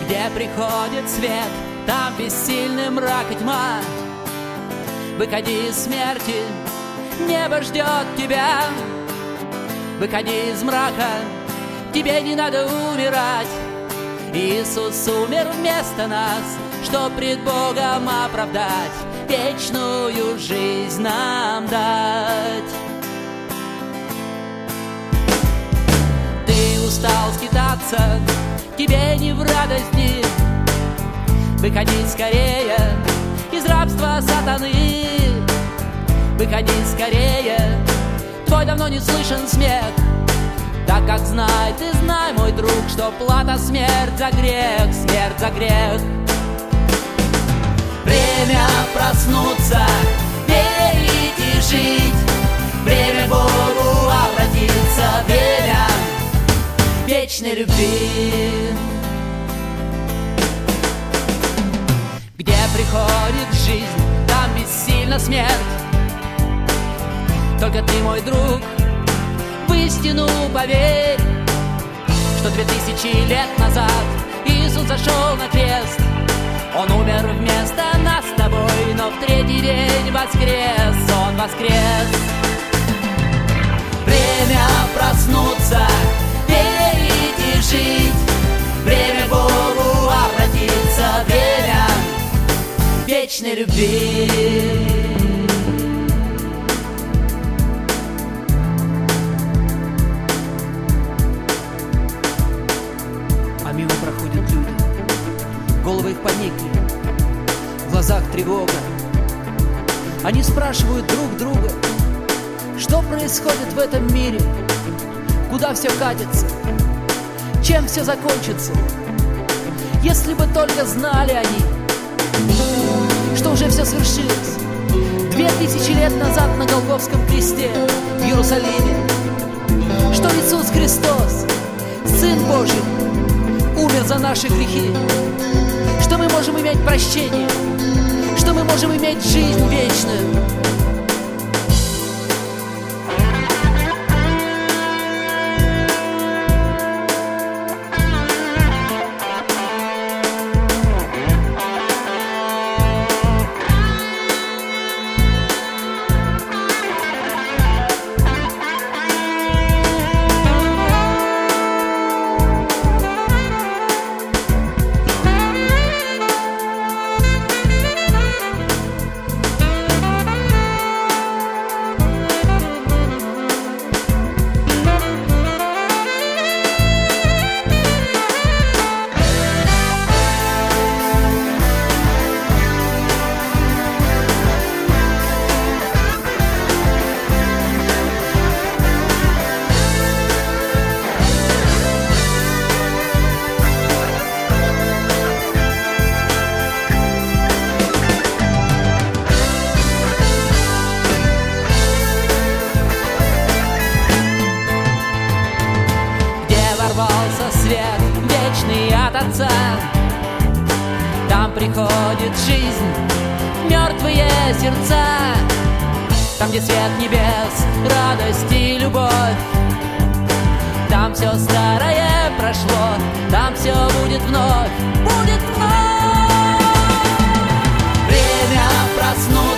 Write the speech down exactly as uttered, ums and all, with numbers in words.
Где приходит свет, там бессильный мрак и тьма. Выходи из смерти, небо ждет тебя. Выходи из мрака, тебе не надо умирать. Иисус умер вместо нас, чтоб пред Богом оправдать, вечную жизнь нам дать. Ты устал скитаться, тебе не в радость дни. Выходи скорее из рабства сатаны. Выходи скорее, твой давно не слышен смех. Так как знай, ты знай, мой друг, что плата смерть за грех, смерть за грех. Время проснуться, верить и жить. Время Богу обратиться, время вечной любви. Где приходит жизнь, там бессильна смерть. Только ты, мой друг, в истину поверь, что две тысячи лет назад Иисус зашел на крест. Он умер вместо нас с тобой, но в третий день воскрес. Он воскрес. Время проснуться, верить и жить. Время Богу обратиться, время вечной любви. А мимо проходят люди, головы их поникли, в глазах тревога. Они спрашивают друг друга, что происходит в этом мире, куда все катится, чем все закончится. Если бы только знали они, что уже все свершилось две тысячи лет назад на Голгофском кресте в Иерусалиме, что Иисус Христос, Сын Божий, умер за наши грехи, что мы можем иметь прощение, что мы можем иметь жизнь вечную. Свет вечный от Отца. Там приходит жизнь, мертвые сердца. Там, где свет небес, радость и любовь. Там все старое прошло, там все будет вновь, будет вновь. Время проснуться,